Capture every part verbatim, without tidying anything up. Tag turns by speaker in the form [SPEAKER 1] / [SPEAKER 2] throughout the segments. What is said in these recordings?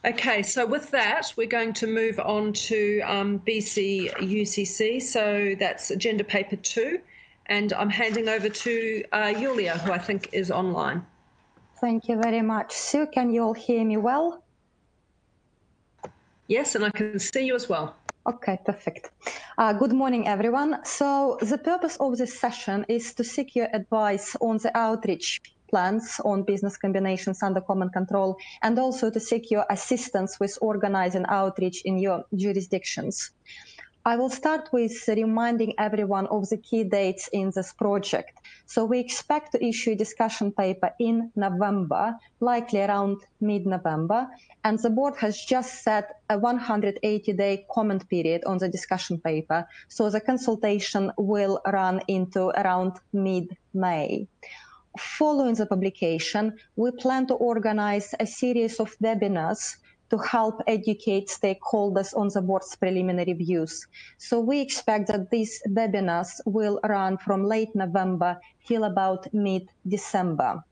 [SPEAKER 1] Okay, so with that, we're going to move on to um, B C U C C. So that's agenda paper two. And I'm handing over to uh, Julia, who I think is online.
[SPEAKER 2] Thank you very much, Sue. Can you all hear me well?
[SPEAKER 1] Yes, and I can see you as well.
[SPEAKER 2] Okay, perfect. Uh, good morning, everyone. So the purpose of this session is to seek your advice on the outreach plans on business combinations under common control, and also to seek your assistance with organizing outreach in your jurisdictions. I will start with reminding everyone of the key dates in this project. So we expect to issue a discussion paper in November, likely around mid-November, and the board has just set a one hundred eighty day comment period on the discussion paper, so the consultation will run into around mid-May. Following the publication, we plan to organize a series of webinars to help educate stakeholders on the board's preliminary views. So we expect that these webinars will run from late November till about mid-December.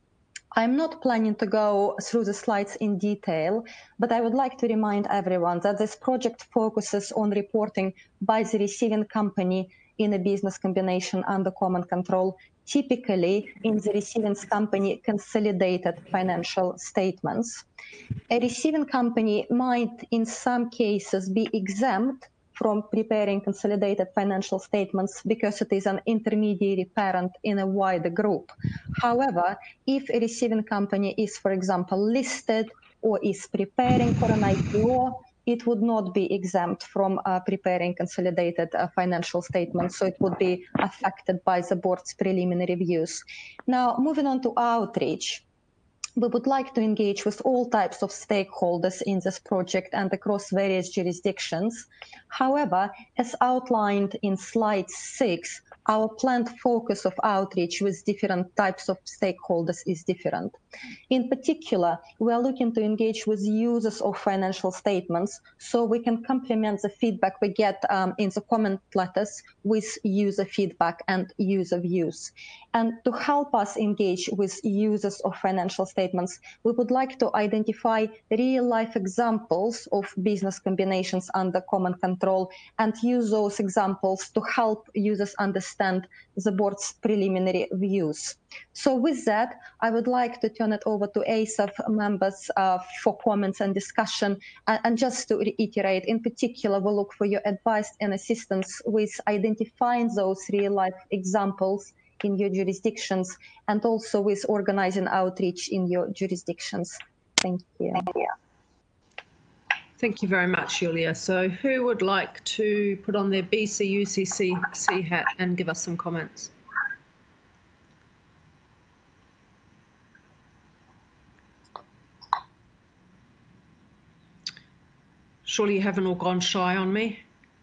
[SPEAKER 2] I'm not planning to go through the slides in detail, but I would like to remind everyone that this project focuses on reporting by the receiving company in a business combination under common control, typically in the receiving company consolidated financial statements. A receiving company might, in some cases, be exempt from preparing consolidated financial statements because it is an intermediary parent in a wider group. However, if a receiving company is, for example, listed or is preparing for an I P O, it would not be exempt from uh, preparing consolidated uh, financial statements, so it would be affected by the board's preliminary reviews. Now, moving on to outreach. We would like to engage with all types of stakeholders in this project and across various jurisdictions. However, as outlined in slide six, our planned focus of outreach with different types of stakeholders is different. In particular, we are looking to engage with users of financial statements so we can complement the feedback we get um, in the comment letters with user feedback and user views. And to help us engage with users of financial statements, we would like to identify real-life examples of business combinations under common control and use those examples to help users understand the board's preliminary views. So with that, I would like to turn it over to A S A F members uh, for comments and discussion. And, and just to reiterate, in particular, we look for your advice and assistance with identifying those real-life examples in your jurisdictions and also with organizing outreach in your jurisdictions. Thank you.
[SPEAKER 1] Thank you very much, Julia. So who would like to put on their B C U C C hat and give us some comments? Surely you haven't all gone shy on me.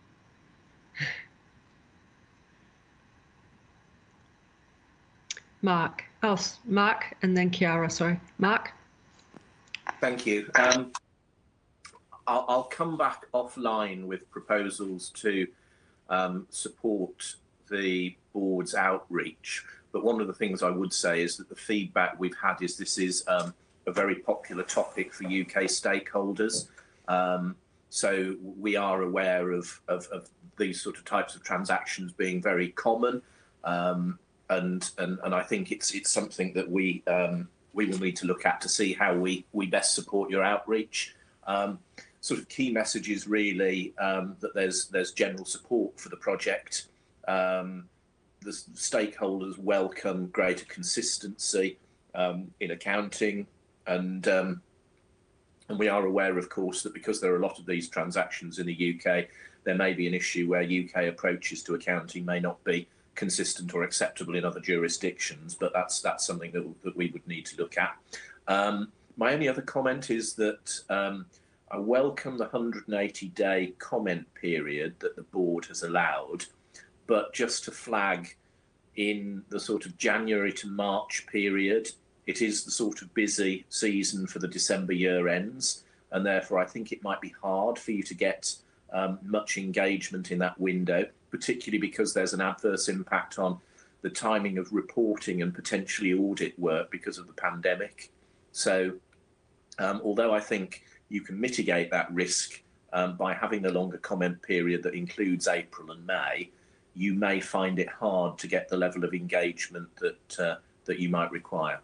[SPEAKER 1] Mark. Oh, Mark, and then Chiara, sorry. Mark?
[SPEAKER 3] Thank you. Um, I'll, I'll come back offline with proposals to um, support the board's outreach. But one of the things I would say is that the feedback we've had is this is um, a very popular topic for U K stakeholders. Um, so we are aware of, of, of these sort of types of transactions being very common. Um, and, and, and I think it's, it's something that we, um, we will need to look at to see how we, we best support your outreach. Um, sort of key messages really um, that there's, there's general support for the project. Um, the stakeholders welcome greater consistency um, in accounting, and um, and we are aware, of course, that because there are a lot of these transactions in the U K, there may be an issue where U K approaches to accounting may not be consistent or acceptable in other jurisdictions, but that's that's something that, that we would need to look at. Um, my only other comment is that um, I welcome the one hundred eighty day comment period that the board has allowed, but just to flag, in the sort of January to March period, it is the sort of busy season for the December year ends, and therefore I think it might be hard for you to get um, much engagement in that window, particularly because there's an adverse impact on the timing of reporting and potentially audit work because of the pandemic. So um, although I think you can mitigate that risk um, by having the longer comment period that includes April and May. You may find it hard to get the level of engagement that uh, that you might require.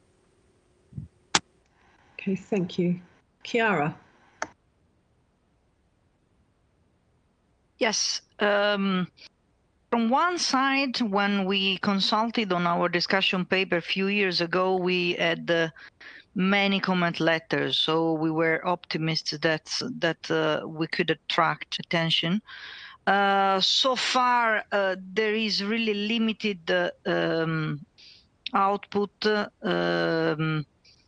[SPEAKER 1] Okay, thank you. Chiara.
[SPEAKER 4] Yes. Um, from one side, when we consulted on our discussion paper a few years ago, we had uh, many comment letters, so we were optimistic that that uh, we could attract attention. Uh, so far, uh, there is really limited uh, um, output, uh, um,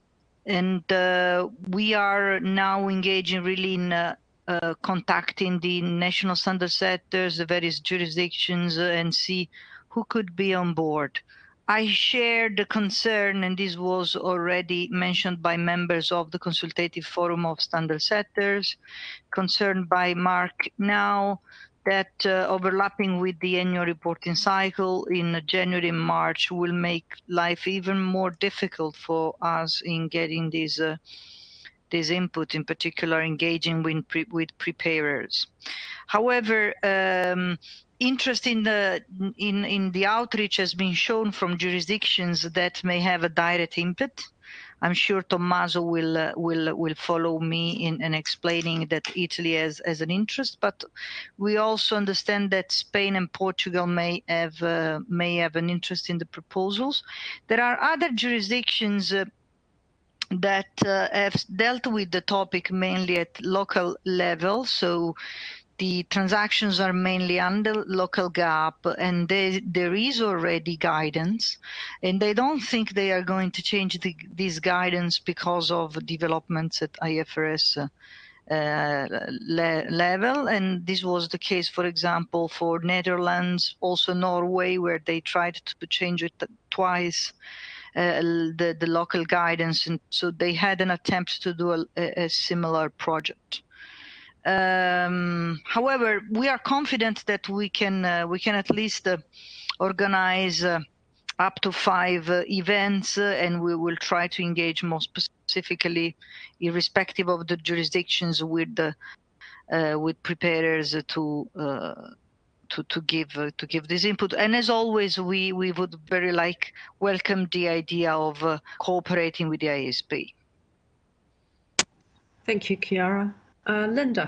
[SPEAKER 4] and uh, we are now engaging really in uh, uh, contacting the national standard setters, the various jurisdictions, uh, and see who could be on board. I share the concern, and this was already mentioned by members of the Consultative Forum of Standard Setters, concerned by Mark now, that uh, overlapping with the annual reporting cycle in January and March will make life even more difficult for us in getting this, uh, this input, in particular engaging with, pre with preparers. However, um, interest in the, in, in the outreach has been shown from jurisdictions that may have a direct input. I'm sure Tommaso will uh, will will follow me in, in explaining that Italy has, has an interest, but we also understand that Spain and Portugal may have uh, may have an interest in the proposals. There are other jurisdictions uh, that uh, have dealt with the topic mainly at local level, so the transactions are mainly under local GAAP, and they, there is already guidance, and they don't think they are going to change the, this guidance because of developments at I F R S uh, uh, le level. And this was the case, for example, for Netherlands, also Norway, where they tried to change it twice. Uh, the, the local guidance, and so they had an attempt to do a, a similar project. Um, however, we are confident that we can uh, we can at least uh, organize uh, up to five uh, events, uh, and we will try to engage more specifically, irrespective of the jurisdictions, with the uh, with preparers to uh, to to give uh, to give this input. And as always, we we would very like welcome the idea of uh, cooperating with the I A S B.
[SPEAKER 1] Thank you, Chiara. Uh, Linda.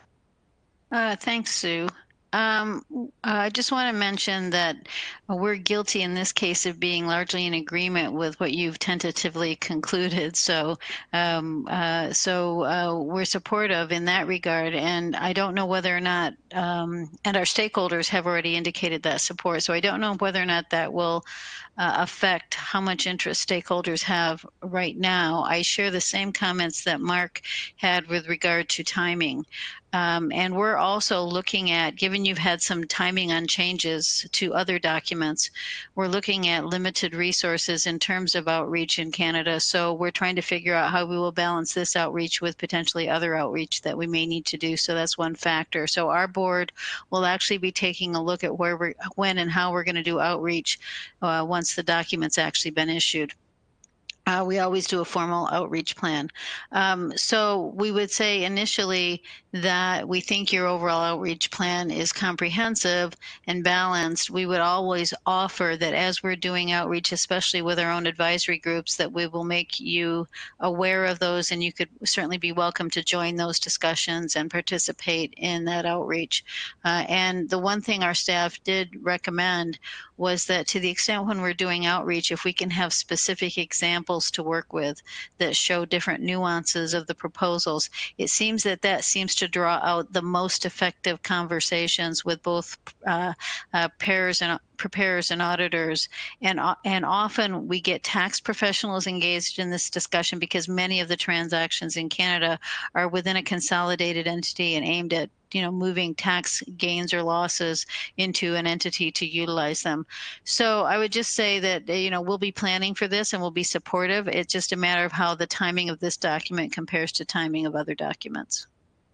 [SPEAKER 5] Uh, thanks, Sue. Um, I just want to mention that we're guilty in this case of being largely in agreement with what you've tentatively concluded. So, um, uh, so uh, we're supportive in that regard. And I don't know whether or not, um, and our stakeholders have already indicated that support. So I don't know whether or not that will uh, affect how much interest stakeholders have right now. I share the same comments that Mark had with regard to timing. Um, and we're also looking at, given you've had some timing on changes to other documents, we're looking at limited resources in terms of outreach in Canada. So we're trying to figure out how we will balance this outreach with potentially other outreach that we may need to do. So that's one factor. So our board will actually be taking a look at where we're, when and how we're going to do outreach uh, once the document's actually been issued. Uh, we always do a formal outreach plan. Um, so we would say initially that we think your overall outreach plan is comprehensive and balanced. We would always offer that as we're doing outreach, especially with our own advisory groups, that we will make you aware of those, and you could certainly be welcome to join those discussions and participate in that outreach. Uh, and the one thing our staff did recommend was that to the extent when we're doing outreach, if we can have specific examples to work with that show different nuances of the proposals, it seems that that seems to draw out the most effective conversations with both uh, uh, pairs and preparers and auditors, and and often we get tax professionals engaged in this discussion because many of the transactions in Canada are within a consolidated entity and aimed at you know moving tax gains or losses into an entity to utilize them. So I would just say that you know we'll be planning for this and we'll be supportive. It's just a matter of how the timing of this document compares to timing of other documents.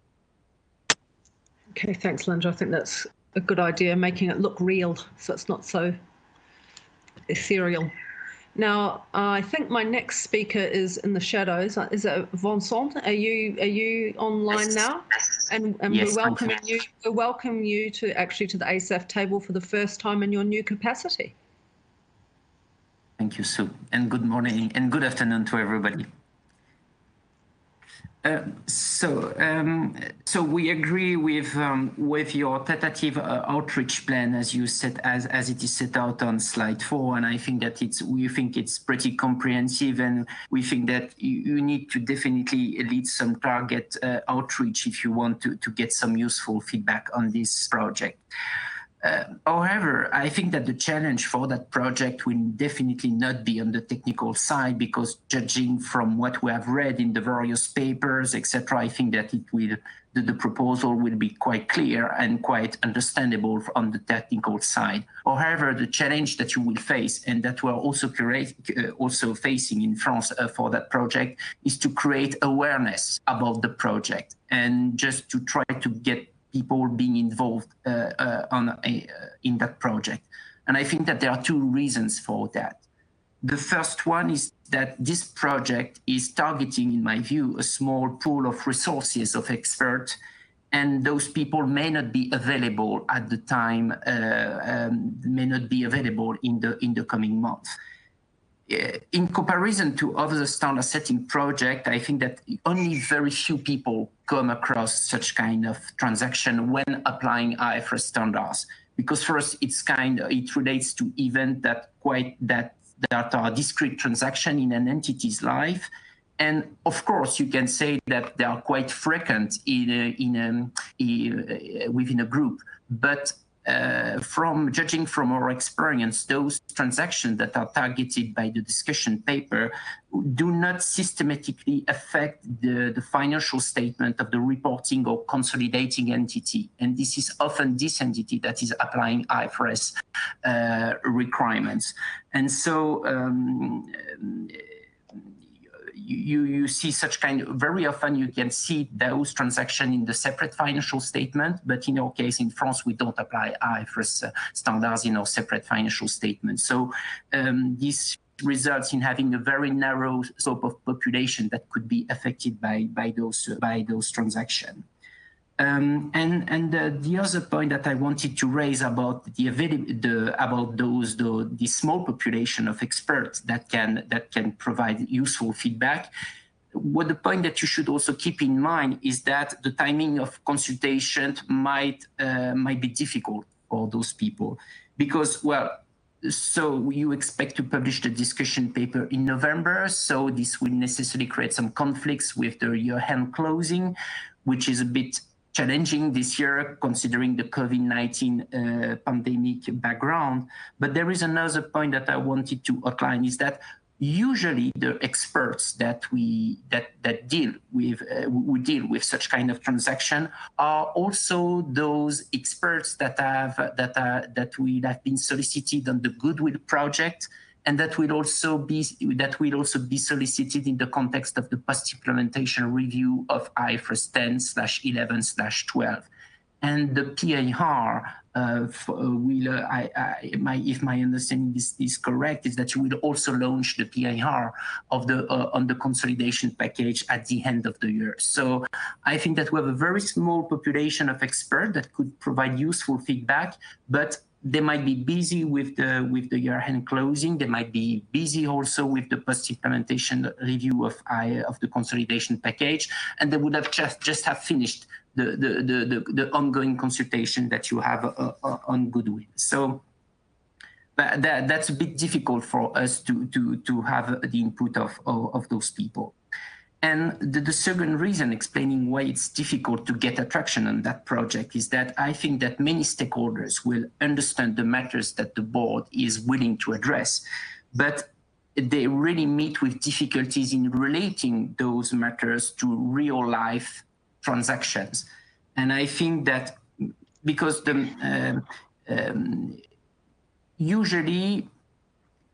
[SPEAKER 1] Okay, thanks, Linda. I think that's a good idea, making it look real so it's not so ethereal. Now, uh, I think my next speaker is in the shadows. Is it Vincent? Are you are you online now? And, and
[SPEAKER 6] Yes,
[SPEAKER 1] we're welcoming you. We welcome you to actually to the A S A F table for the first time in your new capacity.
[SPEAKER 6] Thank you, Sue, and good morning and good afternoon to everybody. Uh, so, um, so we agree with um, with your tentative uh, outreach plan as you set as as it is set out on slide four, and I think that it's we think it's pretty comprehensive, and we think that you, you need to definitely lead some target uh, outreach if you want to to get some useful feedback on this project. Uh, however, I think that the challenge for that project will definitely not be on the technical side, because judging from what we have read in the various papers, et cetera, I think that it will the, the proposal will be quite clear and quite understandable on the technical side. However, the challenge that you will face, and that we're also create, uh, also facing in France uh, for that project, is to create awareness about the project and just to try to get people being involved uh, uh, on a, uh, in that project. And I think that there are two reasons for that. The first one is that this project is targeting, in my view, a small pool of resources of experts, and those people may not be available at the time, uh, um, may not be available in the, in the coming months. In comparison to other standard setting projects, I think that only very few people come across such kind of transaction when applying I F R S standards. Because first, it's kind of, it relates to events that quite that that are discrete transaction in an entity's life, and of course, you can say that they are quite frequent in a, in a, in, within a group, but. Uh, from judging from our experience, those transactions that are targeted by the discussion paper do not systematically affect the, the financial statement of the reporting or consolidating entity. And this is often this entity that is applying I F R S uh, requirements. And so um, You, you see such kind of, very often you can see those transactions in the separate financial statement, but in our case in France, we don't apply I F R S standards in our separate financial statement. So um, this results in having a very narrow scope of population that could be affected by, by, those, uh, by those transactions. Um, and and uh, the other point that I wanted to raise about the, the about those the, the small population of experts that can that can provide useful feedback. What the point that you should also keep in mind is that the timing of consultation might uh, might be difficult for those people, because well. So you expect to publish the discussion paper in November, so this will necessarily create some conflicts with the year-end closing, which is a bit challenging this year considering the COVID nineteen uh, pandemic background. But there is another point that I wanted to outline, is that usually the experts that we that that deal with uh, we deal with such kind of transaction are also those experts that have that are that will have been solicited on the Goodwill project, and that will also be that will also be solicited in the context of the post-implementation review of I F R S ten slash eleven slash twelve. And the P A R uh, will, uh, I, I, my, if my understanding is, is correct, is that you will also launch the P A R of the uh, on the consolidation package at the end of the year. So I think that we have a very small population of experts that could provide useful feedback, but they might be busy with the with the year-end closing. They might be busy also with the post-implementation review of I, of the consolidation package, and they would have just just have finished the the the, the, the ongoing consultation that you have uh, uh, on Goodwill. So that, that that's a bit difficult for us to to to have the input of of, of those people. And the, the second reason explaining why it's difficult to get attraction on that project is that I think that many stakeholders will understand the matters that the board is willing to address, but they really meet with difficulties in relating those matters to real life transactions. And I think that because the um, um, usually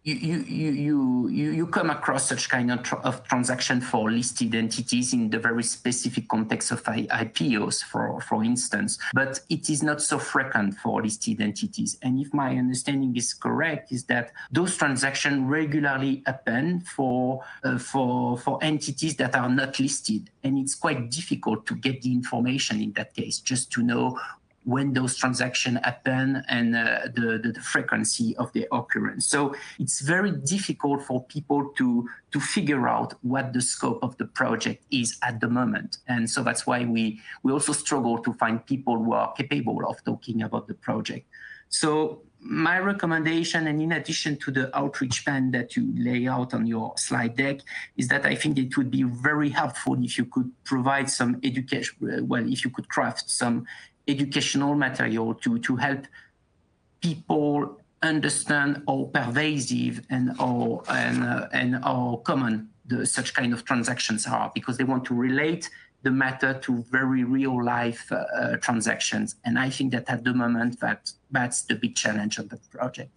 [SPEAKER 6] you, you, you, you, you come across such kind of, tr of transaction for listed entities in the very specific context of I P Os, for, for instance, but it is not so frequent for listed entities. And if my understanding is correct, is that those transactions regularly happen for, uh, for, for entities that are not listed. And it's quite difficult to get the information in that case, just to know when those transactions happen and uh, the, the, the frequency of their occurrence. So it's very difficult for people to, to figure out what the scope of the project is at the moment. And so that's why we, we also struggle to find people who are capable of talking about the project. So my recommendation, and in addition to the outreach plan that you lay out on your slide deck, is that I think it would be very helpful if you could provide some education, well, if you could craft some educational material to, to help people understand how pervasive and how, and, uh, and how common the, such kind of transactions are, because they want to relate the matter to very real life uh, transactions. And I think that at the moment, that, that's the big challenge of the project.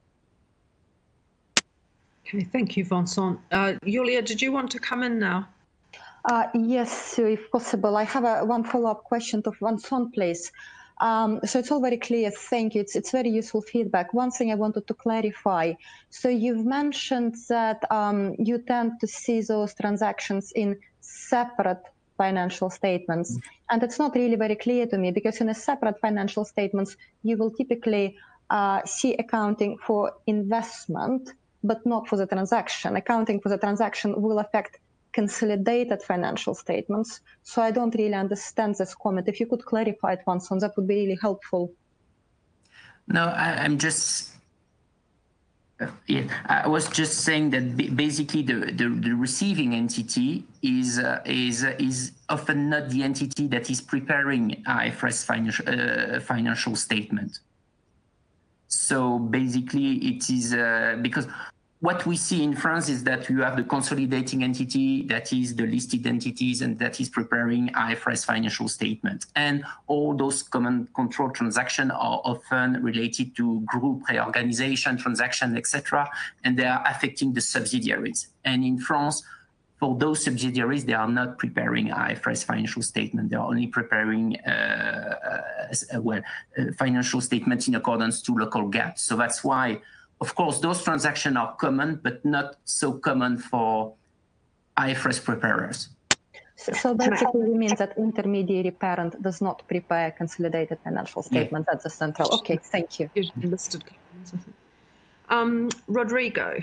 [SPEAKER 1] Okay, thank you, Vincent. Uh, Julia, did you want to come in now?
[SPEAKER 2] Uh, yes, so if possible, I have a, one follow-up question to Vincent, please. Um, so it's all very clear, thank you. It's, it's very useful feedback. One thing I wanted to clarify. So you've mentioned that um, you tend to see those transactions in separate financial statements. And it's not really very clear to me, because in a separate financial statements, you will typically uh, see accounting for investment, but not for the transaction. Accounting for the transaction will affect consolidated financial statements. So I don't really understand this comment. If you could clarify it once, that would be really helpful.
[SPEAKER 6] No, I, I'm just, uh, yeah, I was just saying that basically the, the, the receiving entity is, uh, is, uh, is often not the entity that is preparing I F R S financial, uh, financial statement. So basically it is, uh, because what we see in France is that you have the consolidating entity, that is the listed entities, and that is preparing I F R S financial statement. And all those common control transactions are often related to group reorganization transaction, et cetera, and they are affecting the subsidiaries. And in France, for those subsidiaries, they are not preparing I F R S financial statement. They are only preparing uh, uh, well uh, financial statements in accordance to local GAAP. So that's why, of course, those transactions are common, but not so common for I F R S preparers.
[SPEAKER 2] So, so basically, it means that intermediary parent does not prepare consolidated financial statement. Yeah. That's the central. Okay, thank you.
[SPEAKER 1] Listed. Um, Rodrigo.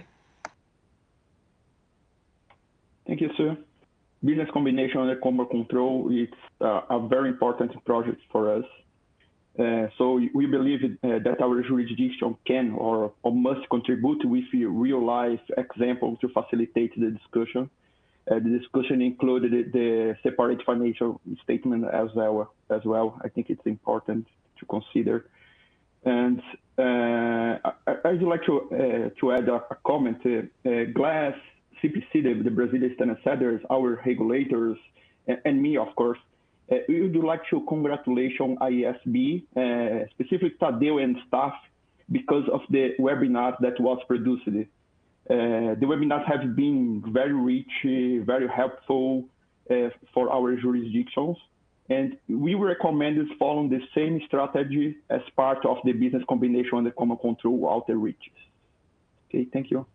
[SPEAKER 7] Thank you, Sue. Business combination and common control, it's uh, a very important project for us. Uh, so we believe uh, that our jurisdiction can or, or must contribute with real-life examples to facilitate the discussion. Uh, the discussion included the separate financial statement as well. As well, I think it's important to consider. And uh, I, I'd like to uh, to add a, a comment. Uh, uh, Glass, C P C, the, the Brazilian Standard Setters, our regulators, and, and me, of course. Uh, we would like to congratulate I A S B, uh, specifically Tadeu and staff, because of the webinar that was produced. Uh, the webinars have been very rich, uh, very helpful uh, for our jurisdictions. And we recommend following the same strategy as part of the business combination and the common control outreaches. Okay, thank you.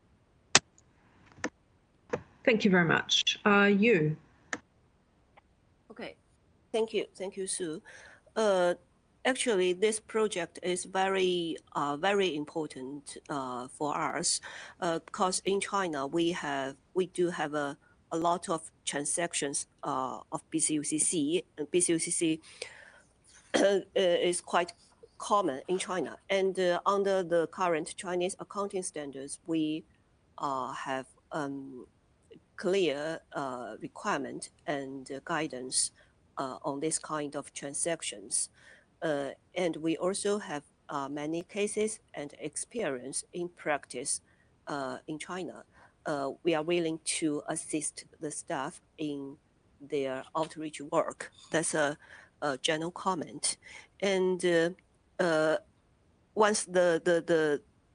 [SPEAKER 1] Thank you very much. Uh, you.
[SPEAKER 8] Okay. Thank you. Thank you, Sue. Uh, actually, this project is very, uh, very important uh, for us uh, because in China, we have, we do have a, a lot of transactions uh, of B C U C C. And B C U C C uh, is quite common in China. And uh, under the current Chinese accounting standards, we uh, have um, clear uh, requirement and uh, guidance Uh, on this kind of transactions. Uh, and we also have uh, many cases and experience in practice uh, in China. Uh, we are willing to assist the staff in their outreach work. That's a, a general comment. And uh, uh, once the, the, the,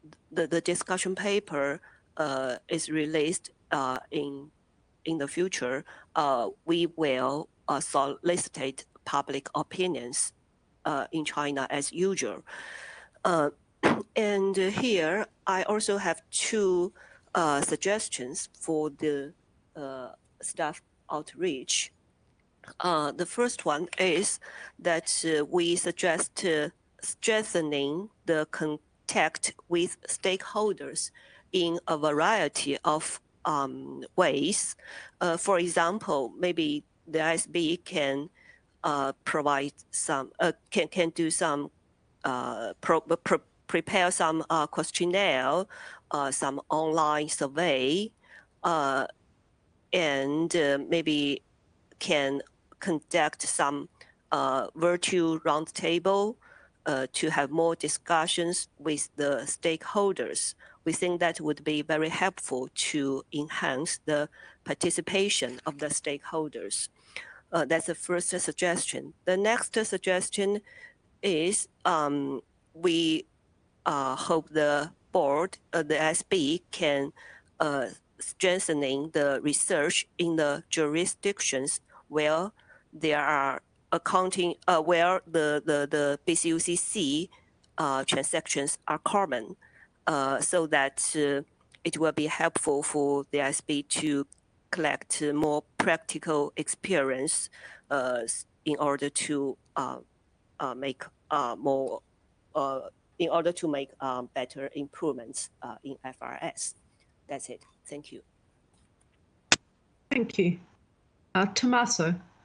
[SPEAKER 8] the, the discussion paper uh, is released uh, in in the future, uh, we will uh, solicit public opinions uh, in China as usual. Uh, and here I also have two uh, suggestions for the uh, staff outreach. Uh, the first one is that uh, we suggest uh, strengthening the contact with stakeholders in a variety of um, ways. Uh, for example, maybe the I S B can uh, provide some, uh, can, can do some, uh, pro, pro, prepare some uh, questionnaire, uh, some online survey, uh, and uh, maybe can conduct some uh, virtual roundtable uh, to have more discussions with the stakeholders. We think that would be very helpful to enhance the participation of the stakeholders. Uh, that's the first suggestion. The next suggestion is um, we uh, hope the board, uh, the S B, can uh, strengthening the research in the jurisdictions where there are accounting, uh, where the, the, the B C U C C uh, transactions are common, uh, so that uh, it will be helpful for the S B to collect more practical experience uh, in order to uh, uh, make uh, more, uh, in order to make um, better improvements uh, in F R S. That's it. Thank you.
[SPEAKER 1] Thank you. Uh, Tommaso.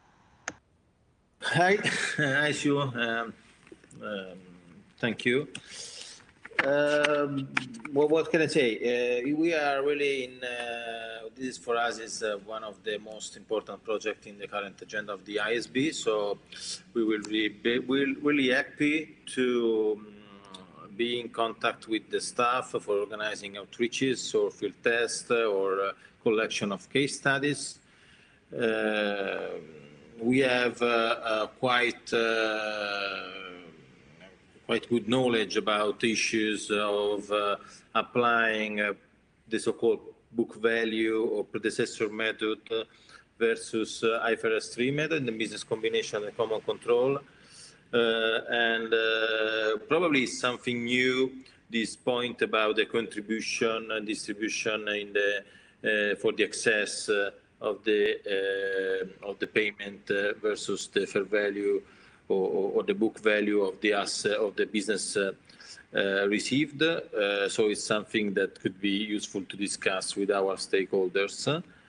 [SPEAKER 9] Hi, hi, Sue. Um, um, thank you. Um, well, what can I say? Uh, we are really in, uh, this for us is uh, one of the most important projects in the current agenda of the I S B. So we will be, be we'll really happy to um, be in contact with the staff for organizing outreaches or field tests or uh, collection of case studies. Uh, we have uh, uh, quite uh, quite good knowledge about issues of uh, applying uh, the so-called book value or predecessor method versus uh, I F R S three method, the business combination and common control. Uh, and uh, probably something new, this point about the contribution and distribution in the, uh, for the excess uh, of the uh, of the payment uh, versus the fair value or, or the book value of the asset of the business uh, uh, received. Uh, so it's something that could be useful to discuss with our stakeholders.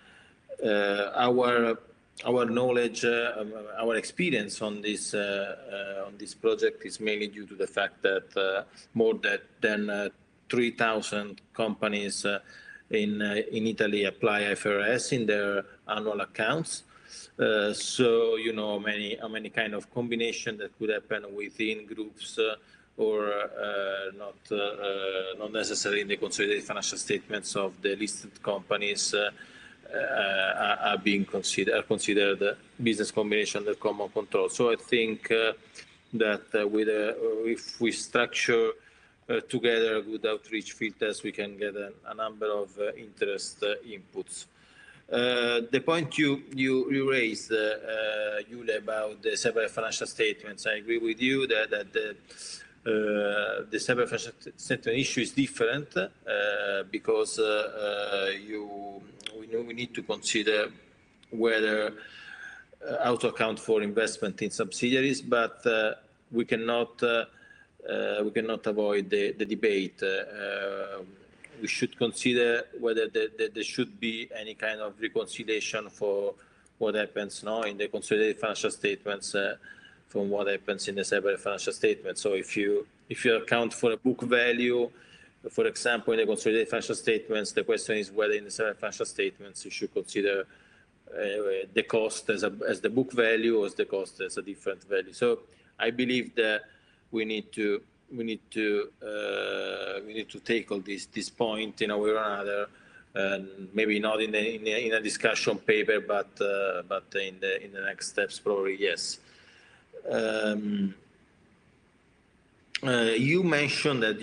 [SPEAKER 9] Uh, our our knowledge, uh, um, our experience on this uh, uh, on this project is mainly due to the fact that uh, more than uh, three thousand companies Uh, in uh, in Italy apply I F R S in their annual accounts. Uh, so you know many how many kind of combination that could happen within groups uh, or uh, not uh, uh, not necessarily in the consolidated financial statements of the listed companies uh, uh, are, are being considered are considered business combination under common control. So I think uh, that uh, with uh, if we structure Uh, together with outreach field tests, we can get a, a number of uh, interest uh, inputs. Uh, the point you you, you raised, uh, uh, Yule, about the separate financial statements, I agree with you that, that the, uh, the separate financial statement issue is different uh, because uh, uh, you we, know we need to consider whether uh, how to account for investment in subsidiaries, but uh, we cannot. Uh, Uh, we cannot avoid the, the debate. Uh, uh, we should consider whether the, the, there should be any kind of reconciliation for what happens now in the consolidated financial statements uh, from what happens in the separate financial statements. So if you if you account for a book value, for example, in the consolidated financial statements, the question is whether in the separate financial statements you should consider uh, the cost as, a, as the book value or as the cost as a different value. So I believe that we need to we need to uh, we need to tackle this this point in a way or another, and maybe not in the, in, the, in a discussion paper, but uh, but in the in the next steps probably yes. Um, uh, you mentioned that you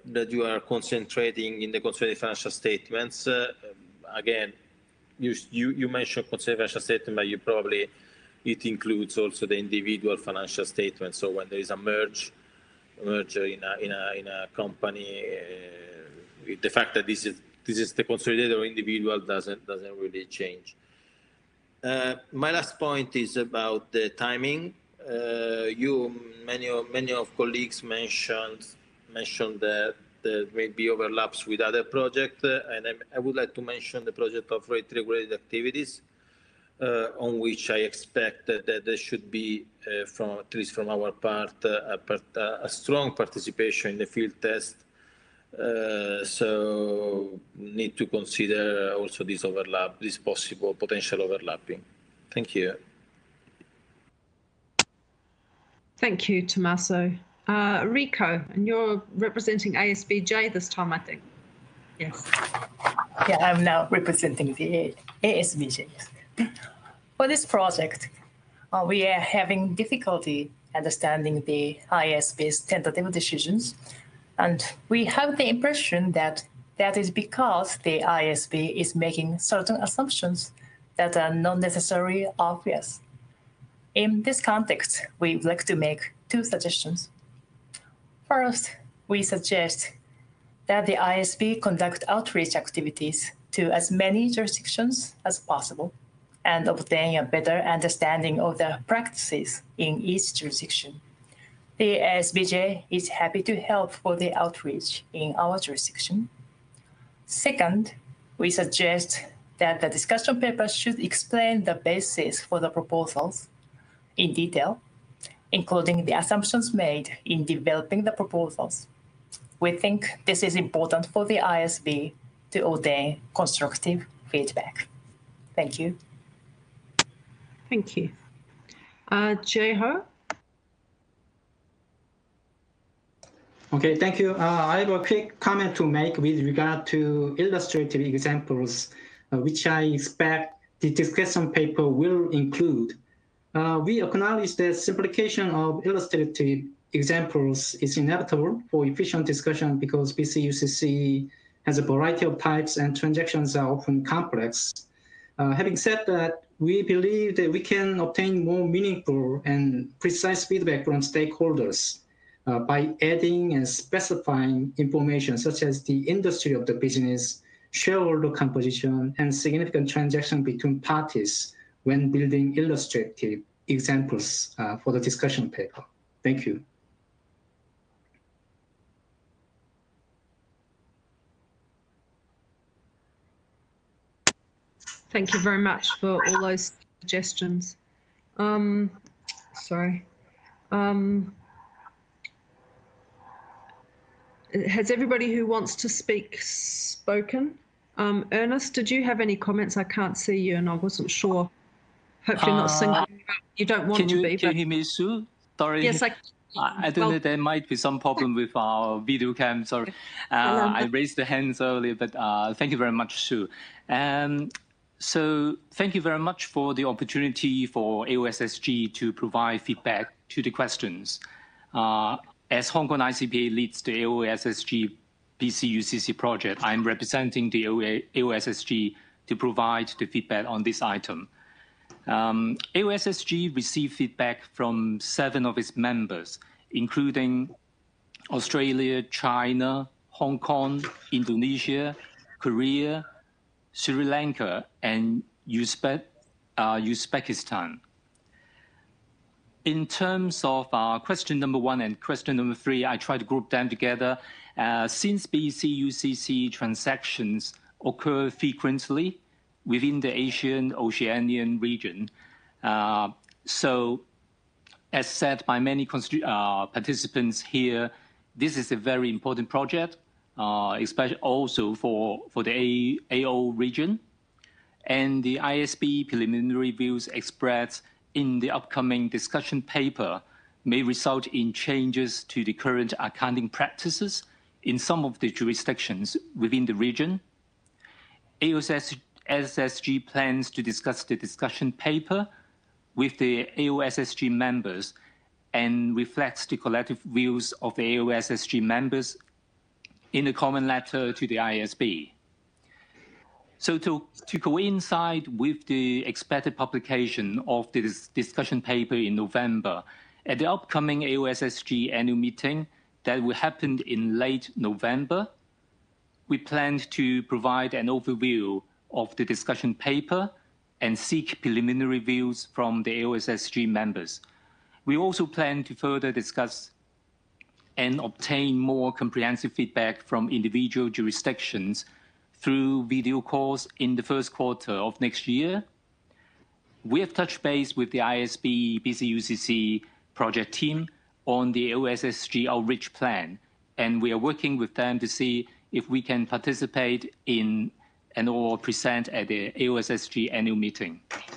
[SPEAKER 9] that you are concentrating in the consolidated financial statements. Uh, again, you, you, you mentioned consolidated financial statement, but you probably, it includes also the individual financial statement. So when there is a merge, a merger in a, in a, in a company, uh, the fact that this is, this is the consolidated or individual doesn't, doesn't really change. Uh, my last point is about the timing. Uh, you, many of, many of colleagues mentioned, mentioned that there may be overlaps with other projects, uh, and I, I would like to mention the project of rate-regulated activities, uh, on which I expect that, that there should be, uh, from at least from our part, uh, a, part a strong participation in the field test. Uh, so need to consider also this overlap, this possible potential overlapping. Thank you.
[SPEAKER 1] Thank you, Tommaso. Uh, Rico, and you're representing A S B J this time, I think. Yes.
[SPEAKER 10] Yeah, I'm now representing the A S B J. For this project, uh, we are having difficulty understanding the I S B's tentative decisions. And we have the impression that that is because the I S B is making certain assumptions that are not necessarily obvious. In this context, we would like to make two suggestions. First, we suggest that the I S B conduct outreach activities to as many jurisdictions as possible and obtain a better understanding of the practices in each jurisdiction. The A S B J is happy to help for the outreach in our jurisdiction. Second, we suggest that the discussion paper should explain the basis for the proposals in detail, including the assumptions made in developing the proposals. We think this is important for the I S B to obtain constructive feedback. Thank you.
[SPEAKER 1] Thank you. Uh, Jay-Ho?
[SPEAKER 11] Okay, thank you. Uh, I have a quick comment to make with regard to illustrative examples, uh, which I expect the discussion paper will include. Uh, we acknowledge that simplification of illustrative examples is inevitable for efficient discussion because B C U C C has a variety of types and transactions are often complex. Uh, having said that, we believe that we can obtain more meaningful and precise feedback from stakeholders Uh, by adding and specifying information such as the industry of the business, shareholder composition, and significant transaction between parties when building illustrative examples uh, for the discussion paper. Thank you.
[SPEAKER 1] Thank you very much for all those suggestions. Um, sorry. Um, Has everybody who wants to speak spoken? Um, Ernest, did you have any comments? I can't see you and I wasn't sure. Hopefully not
[SPEAKER 12] Uh,
[SPEAKER 1] singling you out. You don't want
[SPEAKER 12] Can
[SPEAKER 1] to
[SPEAKER 12] you,
[SPEAKER 1] be.
[SPEAKER 12] can
[SPEAKER 1] But
[SPEAKER 12] you hear me, Sue? Sorry.
[SPEAKER 1] yes, I
[SPEAKER 12] I I don't
[SPEAKER 1] well,
[SPEAKER 12] know, there might be some problem with our video cam. Sorry. Uh, I raised the hands earlier, but uh, thank you very much, Sue. Um, so thank you very much for the opportunity for A O S S G to provide feedback to the questions. Uh, As Hong Kong I C P A leads the A O S S G B C U C C project, I'm representing the A O S S G to provide the feedback on this item. Um, A O S S G received feedback from seven of its members, including Australia, China, Hong Kong, Indonesia, Korea, Sri Lanka, and Uzbek, uh, Uzbekistan. In terms of uh, question number one and question number three, I try to group them together. Uh, since B C U C C transactions occur frequently within the Asian Oceanian region, uh, so as said by many uh, participants here, this is a very important project, uh, especially also for, for the A O region. And the I S B preliminary views expressed in the upcoming discussion paper may result in changes to the current accounting practices in some of the jurisdictions within the region. A O S S G plans to discuss the discussion paper with the A O S S G members and reflects the collective views of the A O S S G members in a comment letter to the I S B. So to, to coincide with the expected publication of this discussion paper in November, at the upcoming A O S S G annual meeting that will happen in late November, we plan to provide an overview of the discussion paper and seek preliminary views from the A O S S G members. We also plan to further discuss and obtain more comprehensive feedback from individual jurisdictions through video calls in the first quarter of next year. We have touched base with the I S B B C U C C project team on the A O S S G outreach plan, and we are working with them to see if we can participate in and or present at the A O S S G annual meeting.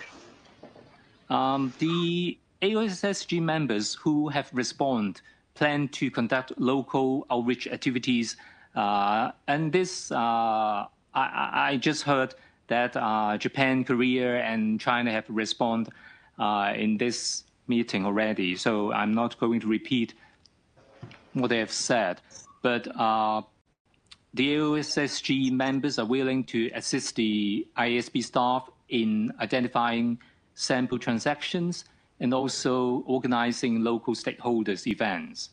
[SPEAKER 12] Um, the A O S S G members who have responded plan to conduct local outreach activities, uh, and this, uh, I, I just heard that uh, Japan, Korea, and China have responded uh, in this meeting already, so I'm not going to repeat what they have said, but uh, the A O S S G members are willing to assist the I S B staff in identifying sample transactions and also organizing local stakeholders events.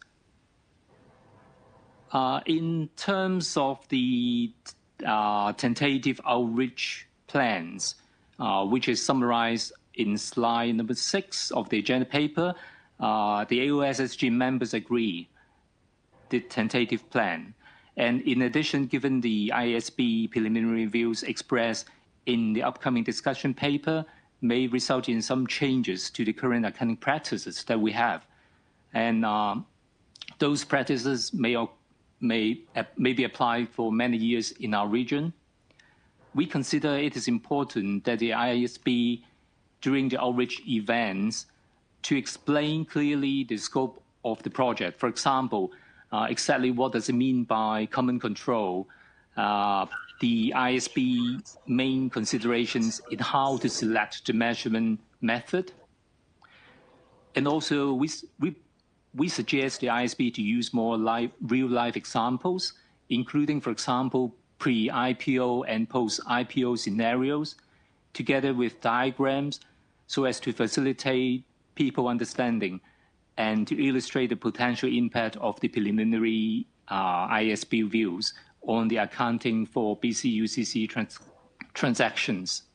[SPEAKER 12] Uh, in terms of the uh, tentative outreach plans, uh, which is summarized in slide number six of the agenda paper, uh, the A O S S G members agree the tentative plan. And in addition, given the I S B preliminary views expressed in the upcoming discussion paper may result in some changes to the current accounting practices that we have. And uh, those practices may, may, may be applied for many years in our region. We consider it is important that the I S B, during the outreach events, to explain clearly the scope of the project. For example, uh, exactly what does it mean by common control, uh, the I S B main considerations in how to select the measurement method. And also, we, we, we suggest the I S B to use more live, real-life examples, including, for example, pre-I P O and post-I P O scenarios, together with diagrams, so as to facilitate people understanding and to illustrate the potential impact of the preliminary uh, I S B views on the accounting for B C U C C trans transactions.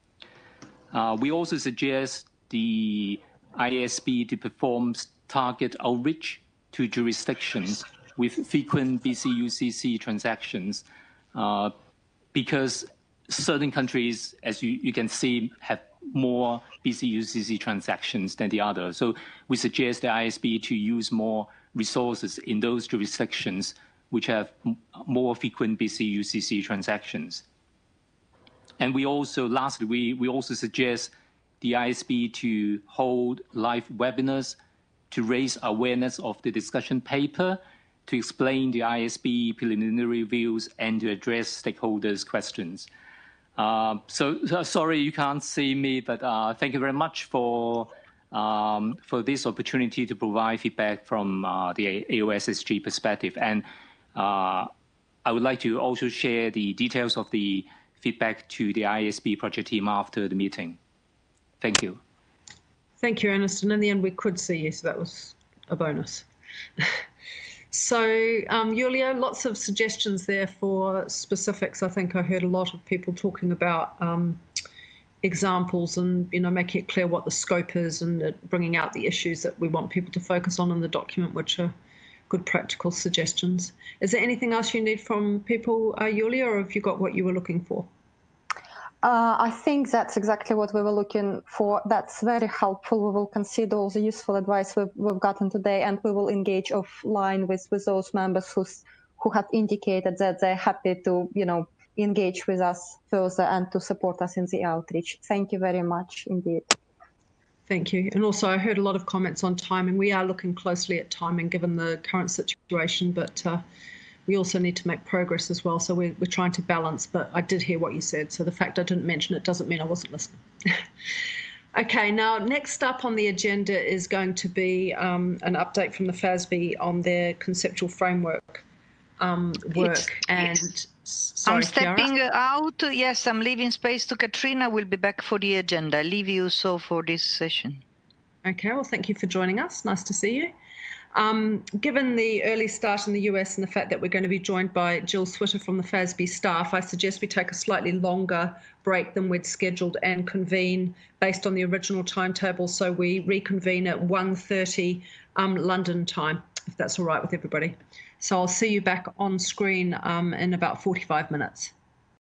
[SPEAKER 12] Uh, we also suggest the I S B to perform target outreach to jurisdictions with frequent B C U C C transactions, uh, because certain countries, as you, you can see, have more B C U C C transactions than the others. So we suggest the I S B to use more resources in those jurisdictions which have more frequent B C U C C transactions. And we also, lastly, we, we also suggest the I S B to hold live webinars to raise awareness of the discussion paper, to explain the I S B preliminary views, and to address stakeholders' questions. Uh, so, so sorry you can't see me, but uh, thank you very much for um, for this opportunity to provide feedback from uh, the A O S S G perspective. And uh, I would like to also share the details of the feedback to the I S B project team after the meeting. Thank you.
[SPEAKER 1] Thank you, Ernest. And in the end, we could see you, so that was a bonus. So, um, Julia, lots of suggestions there for specifics. I think I heard a lot of people talking about um, examples and, you know, making it clear what the scope is and uh, bringing out the issues that we want people to focus on in the document, which are good practical suggestions. Is there anything else you need from people, uh, Julia, or have you got what you were looking for?
[SPEAKER 2] Uh, I think that's exactly what we were looking for. That's very helpful. We will consider all the useful advice we've, we've gotten today, and we will engage offline with, with those members who's, who have indicated that they're happy to, you know, engage with us further and to support us in the outreach. Thank you very much indeed.
[SPEAKER 1] Thank you. And also I heard a lot of comments on timing. We are looking closely at timing given the current situation, but uh, we also need to make progress as well. So we're, we're trying to balance, but I did hear what you said. So the fact I didn't mention it doesn't mean I wasn't listening. Okay, now next up on the agenda is going to be um, an update from the F A S B on their conceptual framework um, work.
[SPEAKER 4] It's,
[SPEAKER 1] and
[SPEAKER 4] yes.
[SPEAKER 1] sorry,
[SPEAKER 4] I'm stepping
[SPEAKER 1] Chiara?
[SPEAKER 4] out. Yes, I'm leaving space to Katrina. We'll be back for the agenda. I leave you so for this session.
[SPEAKER 1] Okay, well, thank you for joining us. Nice to see you. Um, given the early start in the U S and the fact that we're going to be joined by Jill Switter from the F A S B staff, I suggest we take a slightly longer break than we'd scheduled and convene based on the original timetable. So we reconvene at one thirty um, London time, if that's all right with everybody. So I'll see you back on screen um, in about forty-five minutes.